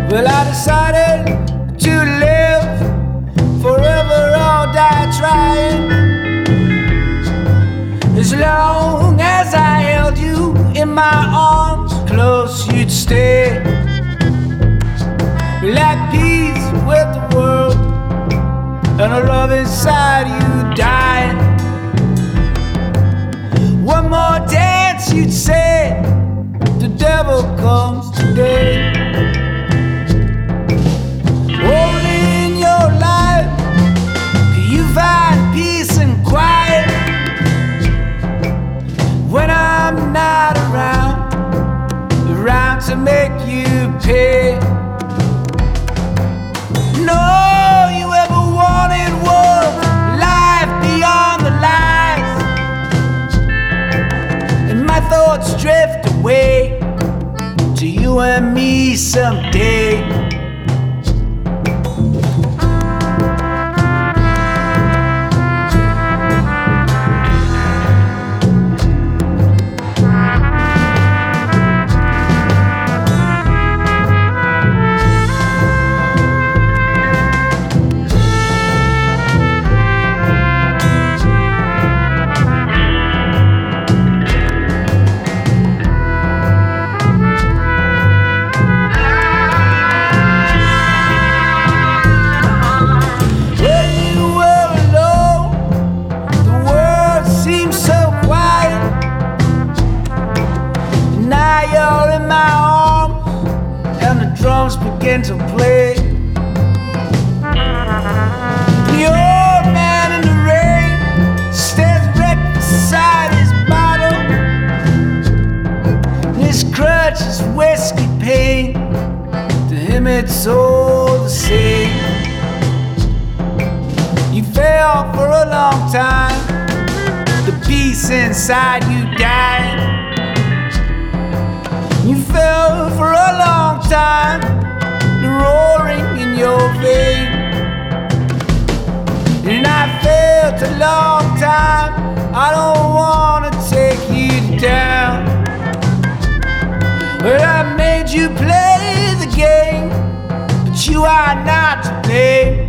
Well, I decided to live forever or die trying. As long as I held you in my arms, close you'd stay. Like peace with the world, and a love inside you dying. One more dance, you'd say, the devil comes today. Only in your life can you find peace and quiet. When I'm not around to make you pay. No, you ever wanted was life beyond the lies, and my thoughts drift away to you and me someday. You're in my arms, and the drums begin to play. The old man in the rain stares wrecked beside his bottle. His crutch is whiskey pain. To him it's all the same. You fell for a long time. The peace inside you died. You fell for a long time, the roaring in your vein. And I felt a long time, I don't wanna take you down. But I made you play the game, but you are not to blame.